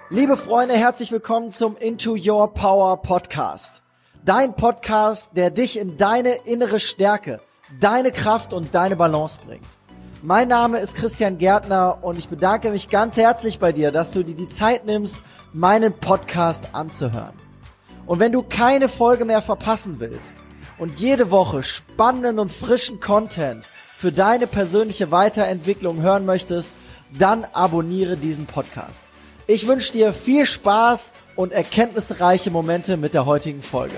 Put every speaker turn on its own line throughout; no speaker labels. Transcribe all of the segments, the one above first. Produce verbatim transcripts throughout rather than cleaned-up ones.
Liebe Freunde, herzlich willkommen zum Into Your Power Podcast. Dein Podcast, der dich in deine innere Stärke, deine Kraft und deine Balance bringt. Mein Name ist Christian Gärtner und ich bedanke mich ganz herzlich bei dir, dass du dir die Zeit nimmst, meinen Podcast anzuhören. Und wenn du keine Folge mehr verpassen willst und jede Woche spannenden und frischen Content für deine persönliche Weiterentwicklung hören möchtest, dann abonniere diesen Podcast. Ich wünsche dir viel Spaß und erkenntnisreiche Momente mit der heutigen Folge.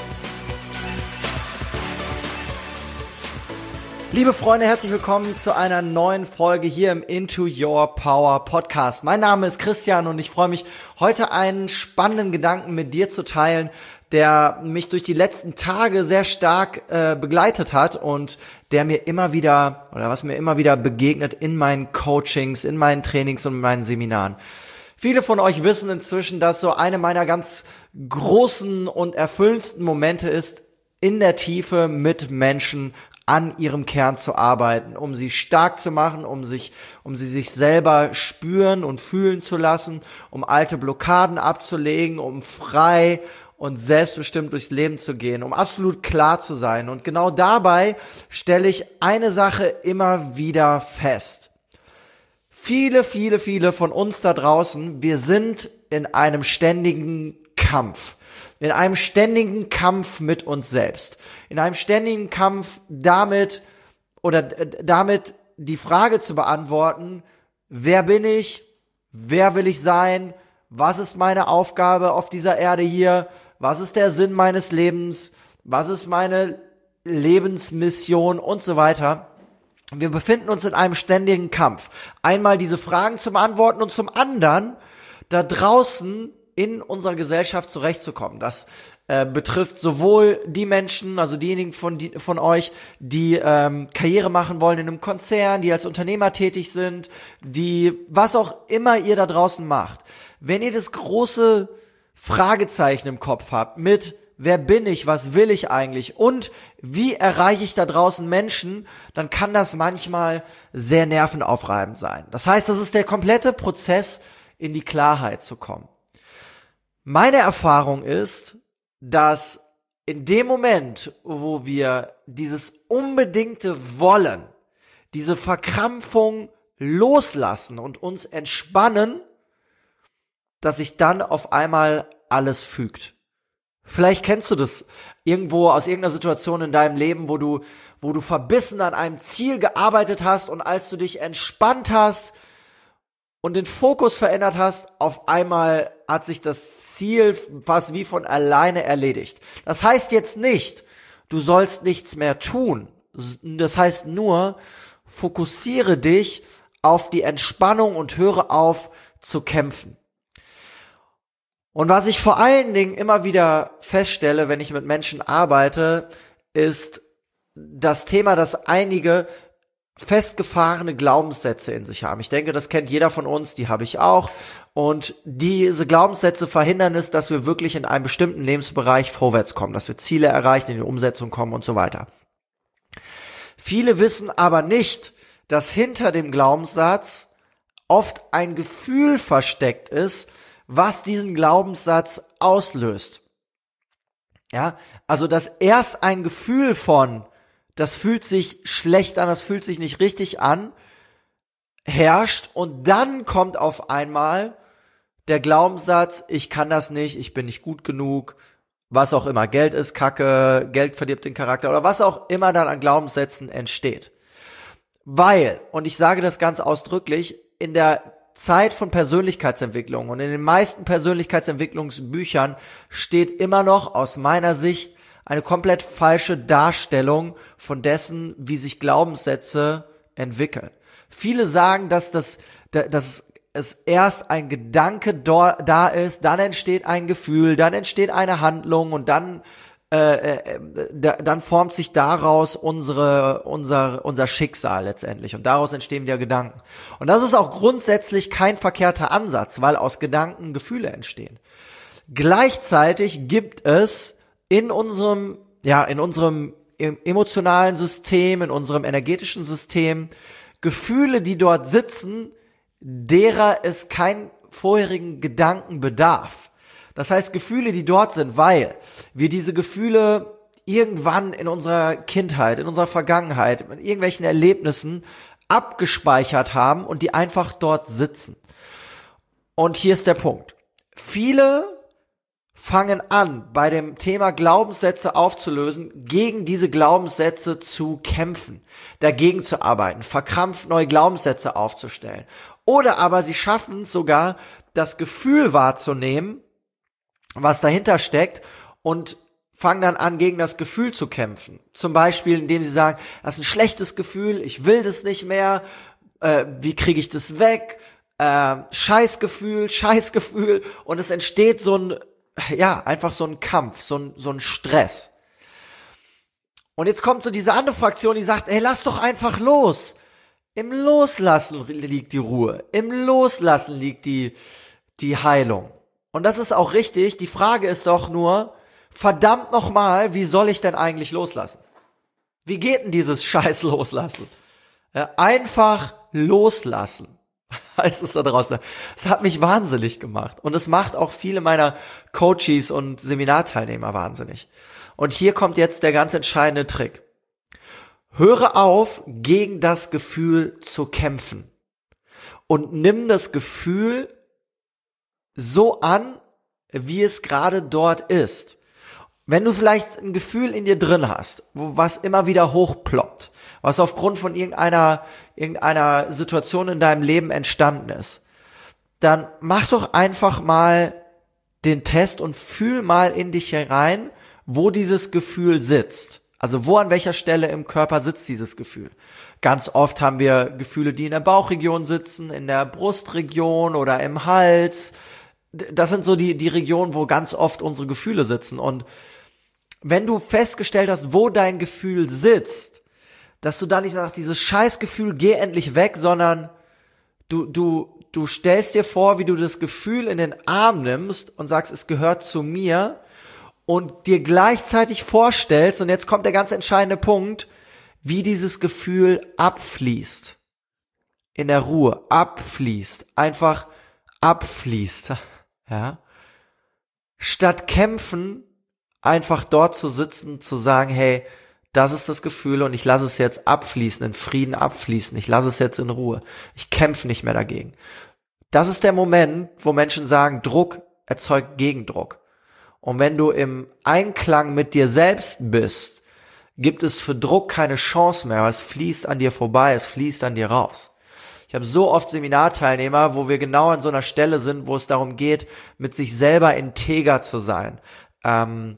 Liebe Freunde, herzlich willkommen zu einer neuen Folge hier im Into Your Power Podcast. Mein Name ist Christian und ich freue mich, heute einen spannenden Gedanken mit dir zu teilen, der mich durch die letzten Tage sehr stark äh, begleitet hat und der mir immer wieder, oder was mir immer wieder begegnet in meinen Coachings, in meinen Trainings und in meinen Seminaren. Viele von euch wissen inzwischen, dass so eine meiner ganz großen und erfüllendsten Momente ist, in der Tiefe mit Menschen an ihrem Kern zu arbeiten, um sie stark zu machen, um sich, um sie sich selber spüren und fühlen zu lassen, um alte Blockaden abzulegen, um frei und selbstbestimmt durchs Leben zu gehen, um absolut klar zu sein. Und genau dabei stelle ich eine Sache immer wieder fest. Viele, viele, viele von uns da draußen, wir sind in einem ständigen Kampf. In einem ständigen Kampf mit uns selbst. In einem ständigen Kampf damit, oder damit die Frage zu beantworten, wer bin ich? Wer will ich sein? Was ist meine Aufgabe auf dieser Erde hier? Was ist der Sinn meines Lebens? Was ist meine Lebensmission und so weiter? Wir befinden uns in einem ständigen Kampf. Einmal diese Fragen zu beantworten und zum anderen da draußen in unserer Gesellschaft zurechtzukommen. Das äh, betrifft sowohl die Menschen, also diejenigen von, die, von euch, die ähm, Karriere machen wollen in einem Konzern, die als Unternehmer tätig sind, die was auch immer ihr da draußen macht. Wenn ihr das große Fragezeichen im Kopf habt mit wer bin ich, was will ich eigentlich und wie erreiche ich da draußen Menschen, dann kann das manchmal sehr nervenaufreibend sein. Das heißt, das ist der komplette Prozess, in die Klarheit zu kommen. Meine Erfahrung ist, dass in dem Moment, wo wir dieses unbedingte Wollen, diese Verkrampfung loslassen und uns entspannen, dass sich dann auf einmal alles fügt. Vielleicht kennst du das irgendwo aus irgendeiner Situation in deinem Leben, wo du, wo du verbissen an einem Ziel gearbeitet hast und als du dich entspannt hast und den Fokus verändert hast, auf einmal hat sich das Ziel fast wie von alleine erledigt. Das heißt jetzt nicht, du sollst nichts mehr tun. Das heißt nur, fokussiere dich auf die Entspannung und höre auf zu kämpfen. Und was ich vor allen Dingen immer wieder feststelle, wenn ich mit Menschen arbeite, ist das Thema, dass einige festgefahrene Glaubenssätze in sich haben. Ich denke, das kennt jeder von uns, die habe ich auch. Und diese Glaubenssätze verhindern es, dass wir wirklich in einem bestimmten Lebensbereich vorwärts kommen, dass wir Ziele erreichen, in die Umsetzung kommen und so weiter. Viele wissen aber nicht, dass hinter dem Glaubenssatz oft ein Gefühl versteckt ist, was diesen Glaubenssatz auslöst. Ja, also dass erst ein Gefühl von, das fühlt sich schlecht an, das fühlt sich nicht richtig an, herrscht und dann kommt auf einmal der Glaubenssatz, ich kann das nicht, ich bin nicht gut genug, was auch immer, Geld ist Kacke, Geld verdirbt den Charakter oder was auch immer dann an Glaubenssätzen entsteht. Weil, und ich sage das ganz ausdrücklich, in der Zeit von Persönlichkeitsentwicklung und in den meisten Persönlichkeitsentwicklungsbüchern steht immer noch aus meiner Sicht eine komplett falsche Darstellung von dessen, wie sich Glaubenssätze entwickeln. Viele sagen, dass das, dass es erst ein Gedanke da ist, dann entsteht ein Gefühl, dann entsteht eine Handlung und dann Äh, äh, dann formt sich daraus unsere unser unser Schicksal letztendlich und daraus entstehen wieder Gedanken. Und das ist auch grundsätzlich kein verkehrter Ansatz, weil aus Gedanken Gefühle entstehen. Gleichzeitig gibt es in unserem ja in unserem emotionalen System, in unserem energetischen System Gefühle, die dort sitzen, derer es kein vorherigen Gedankenbedarf. Das heißt, Gefühle, die dort sind, weil wir diese Gefühle irgendwann in unserer Kindheit, in unserer Vergangenheit, in irgendwelchen Erlebnissen abgespeichert haben und die einfach dort sitzen. Und hier ist der Punkt. Viele fangen an, bei dem Thema Glaubenssätze aufzulösen, gegen diese Glaubenssätze zu kämpfen, dagegen zu arbeiten, verkrampft neue Glaubenssätze aufzustellen. Oder aber sie schaffen es sogar, das Gefühl wahrzunehmen, was dahinter steckt, und fangen dann an, gegen das Gefühl zu kämpfen. Zum Beispiel, indem sie sagen, das ist ein schlechtes Gefühl, ich will das nicht mehr, äh, wie kriege ich das weg, äh, Scheißgefühl, Scheißgefühl, und es entsteht so ein, ja, einfach so ein Kampf, so ein, so ein Stress. Und jetzt kommt so diese andere Fraktion, die sagt, ey, lass doch einfach los. Im Loslassen liegt die Ruhe, im Loslassen liegt die, die Heilung. Und das ist auch richtig, die Frage ist doch nur, verdammt nochmal, wie soll ich denn eigentlich loslassen? Wie geht denn dieses Scheiß loslassen? Ja, einfach loslassen, heißt es da draußen. Es hat mich wahnsinnig gemacht und es macht auch viele meiner Coaches und Seminarteilnehmer wahnsinnig. Und hier kommt jetzt der ganz entscheidende Trick. Höre auf, gegen das Gefühl zu kämpfen und nimm das Gefühl so an, wie es gerade dort ist. Wenn du vielleicht ein Gefühl in dir drin hast, wo was immer wieder hochploppt, was aufgrund von irgendeiner irgendeiner Situation in deinem Leben entstanden ist, dann mach doch einfach mal den Test und fühl mal in dich herein, wo dieses Gefühl sitzt. Also wo, an welcher Stelle im Körper sitzt dieses Gefühl? Ganz oft haben wir Gefühle, die in der Bauchregion sitzen, in der Brustregion oder im Hals. Das sind so die die Regionen, wo ganz oft unsere Gefühle sitzen. Und wenn du festgestellt hast, wo dein Gefühl sitzt, dass du da nicht sagst, dieses Scheißgefühl, geh endlich weg, sondern du, du, du stellst dir vor, wie du das Gefühl in den Arm nimmst und sagst, es gehört zu mir, und dir gleichzeitig vorstellst, und jetzt kommt der ganz entscheidende Punkt, wie dieses Gefühl abfließt. In der Ruhe, abfließt, einfach abfließt, ja. Statt kämpfen, einfach dort zu sitzen, zu sagen, hey, das ist das Gefühl und ich lasse es jetzt abfließen, in Frieden abfließen, ich lasse es jetzt in Ruhe, ich kämpfe nicht mehr dagegen. Das ist der Moment, wo Menschen sagen, Druck erzeugt Gegendruck. Und wenn du im Einklang mit dir selbst bist, gibt es für Druck keine Chance mehr, weil es fließt an dir vorbei, es fließt an dir raus. Ich habe so oft Seminarteilnehmer, wo wir genau an so einer Stelle sind, wo es darum geht, mit sich selber integer zu sein, ähm,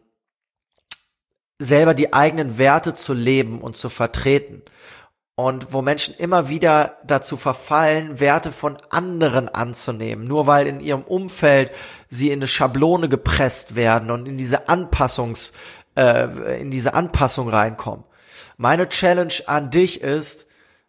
selber die eigenen Werte zu leben und zu vertreten. Und wo Menschen immer wieder dazu verfallen, Werte von anderen anzunehmen, nur weil in ihrem Umfeld sie in eine Schablone gepresst werden und in diese Anpassungs, äh, in diese Anpassung reinkommen. Meine Challenge an dich ist,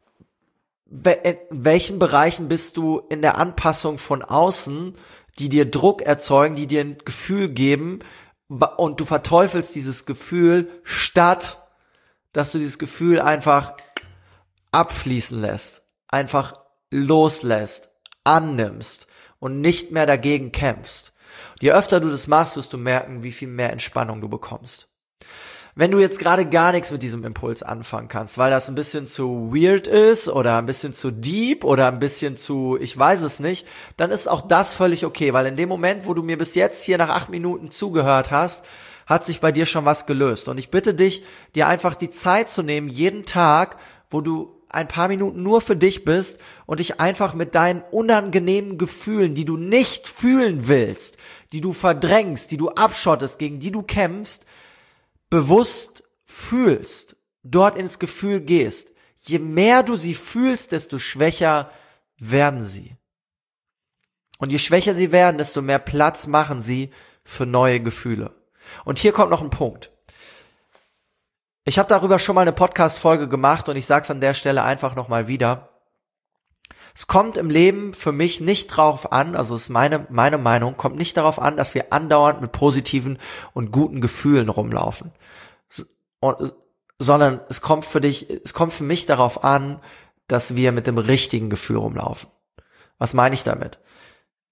in welchen Bereichen bist du in der Anpassung von außen, die dir Druck erzeugen, die dir ein Gefühl geben, und du verteufelst dieses Gefühl, statt dass du dieses Gefühl einfach abfließen lässt, einfach loslässt, annimmst und nicht mehr dagegen kämpfst. Und je öfter du das machst, wirst du merken, wie viel mehr Entspannung du bekommst. Wenn du jetzt gerade gar nichts mit diesem Impuls anfangen kannst, weil das ein bisschen zu weird ist oder ein bisschen zu deep oder ein bisschen zu, ich weiß es nicht, dann ist auch das völlig okay, weil in dem Moment, wo du mir bis jetzt hier nach acht Minuten zugehört hast, hat sich bei dir schon was gelöst. Und ich bitte dich, dir einfach die Zeit zu nehmen, jeden Tag, wo du ein paar Minuten nur für dich bist und dich einfach mit deinen unangenehmen Gefühlen, die du nicht fühlen willst, die du verdrängst, die du abschottest, gegen die du kämpfst, bewusst fühlst, dort ins Gefühl gehst. Je mehr du sie fühlst, desto schwächer werden sie. Und je schwächer sie werden, desto mehr Platz machen sie für neue Gefühle. Und hier kommt noch ein Punkt. Ich habe darüber schon mal eine Podcast-Folge gemacht und ich sage es an der Stelle einfach nochmal wieder. Es kommt im Leben für mich nicht drauf an, also ist meine, meine Meinung, kommt nicht darauf an, dass wir andauernd mit positiven und guten Gefühlen rumlaufen. Und, sondern es kommt für dich, es kommt für mich darauf an, dass wir mit dem richtigen Gefühl rumlaufen. Was meine ich damit?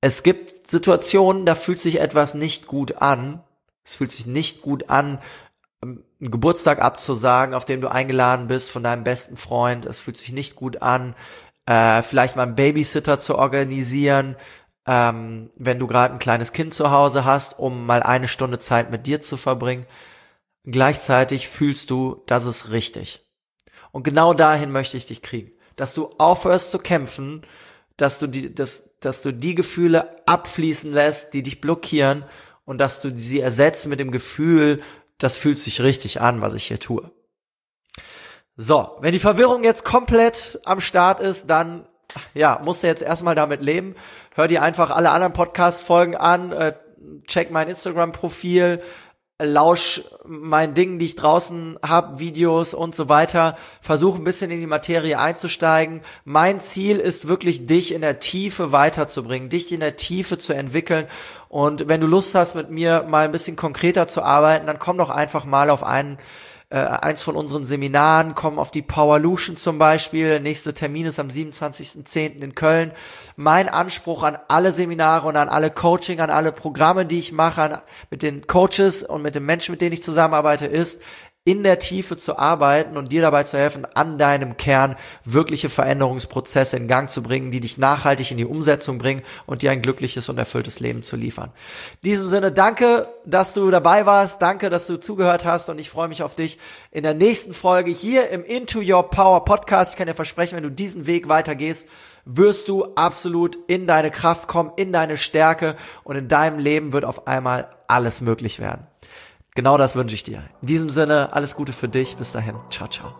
Es gibt Situationen, da fühlt sich etwas nicht gut an. Es fühlt sich nicht gut an, einen Geburtstag abzusagen, auf den du eingeladen bist von deinem besten Freund. Es fühlt sich nicht gut an, äh, vielleicht mal einen Babysitter zu organisieren, ähm, wenn du gerade ein kleines Kind zu Hause hast, um mal eine Stunde Zeit mit dir zu verbringen. Gleichzeitig fühlst du, das ist richtig. Und genau dahin möchte ich dich kriegen. Dass du aufhörst zu kämpfen, dass du die, dass, dass du die Gefühle abfließen lässt, die dich blockieren, und dass du sie ersetzt mit dem Gefühl, das fühlt sich richtig an, was ich hier tue. So, wenn die Verwirrung jetzt komplett am Start ist, dann ja, musst du jetzt erstmal damit leben. Hör dir einfach alle anderen Podcast-Folgen an, äh, check mein Instagram-Profil, lausch meinen Dingen, die ich draußen habe, Videos und so weiter. Versuch ein bisschen in die Materie einzusteigen. Mein Ziel ist wirklich, dich in der Tiefe weiterzubringen, dich in der Tiefe zu entwickeln. Und wenn du Lust hast, mit mir mal ein bisschen konkreter zu arbeiten, dann komm doch einfach mal auf einen äh, eins von unseren Seminaren, komm auf die Powerlution zum Beispiel. Der nächste Termin ist am siebenundzwanzigsten zehnten in Köln. Mein Anspruch an alle Seminare und an alle Coaching, an alle Programme, die ich mache, an, mit den Coaches und mit den Menschen, mit denen ich zusammenarbeite, ist, in der Tiefe zu arbeiten und dir dabei zu helfen, an deinem Kern wirkliche Veränderungsprozesse in Gang zu bringen, die dich nachhaltig in die Umsetzung bringen und dir ein glückliches und erfülltes Leben zu liefern. In diesem Sinne, danke, dass du dabei warst, danke, dass du zugehört hast, und ich freue mich auf dich in der nächsten Folge hier im Into Your Power Podcast. Ich kann dir versprechen, wenn du diesen Weg weitergehst, wirst du absolut in deine Kraft kommen, in deine Stärke, und in deinem Leben wird auf einmal alles möglich werden. Genau das wünsche ich dir. In diesem Sinne, alles Gute für dich. Bis dahin. Ciao, ciao.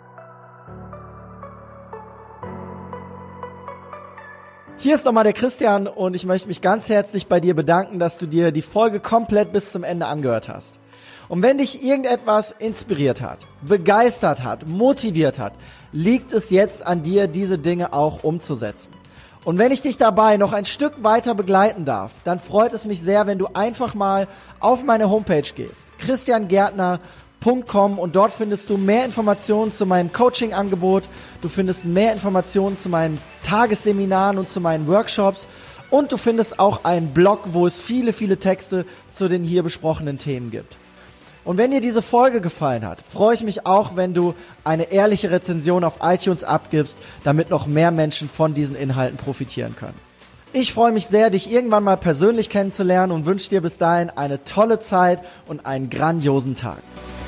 Hier ist nochmal der Christian, und ich möchte mich ganz herzlich bei dir bedanken, dass du dir die Folge komplett bis zum Ende angehört hast. Und wenn dich irgendetwas inspiriert hat, begeistert hat, motiviert hat, liegt es jetzt an dir, diese Dinge auch umzusetzen. Und wenn ich dich dabei noch ein Stück weiter begleiten darf, dann freut es mich sehr, wenn du einfach mal auf meine Homepage gehst, christian gärtner punkt com, und dort findest du mehr Informationen zu meinem Coaching-Angebot, du findest mehr Informationen zu meinen Tagesseminaren und zu meinen Workshops, und du findest auch einen Blog, wo es viele, viele Texte zu den hier besprochenen Themen gibt. Und wenn dir diese Folge gefallen hat, freue ich mich auch, wenn du eine ehrliche Rezension auf iTunes abgibst, damit noch mehr Menschen von diesen Inhalten profitieren können. Ich freue mich sehr, dich irgendwann mal persönlich kennenzulernen, und wünsche dir bis dahin eine tolle Zeit und einen grandiosen Tag.